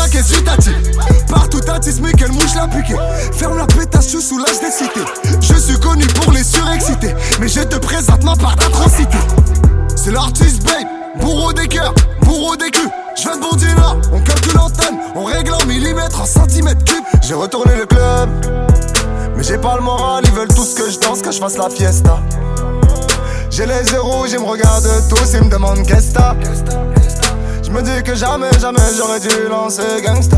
qu'est-ce que t'as dit? Partout t'as dit, mais quelle mouche l'a piqué. Ferme la pétasse, je suis sous l'âge des cités. Je suis connu pour les surexcités, mais je te présente ma part d'atrocité. C'est l'artiste babe, bourreau des cœurs, bourreau des culs. Je viens de Bourdina, on calcule l'antenne, on règle en millimètres, en centimètres cubes. J'ai retourné le club, mais j'ai pas le moral, ils veulent tous que je danse, que je fasse la fiesta. J'ai les zéros, ils me regardent tous, ils me demandent qu'est-ce que t'as. Je me dis que jamais, jamais j'aurais dû lancer gangsta.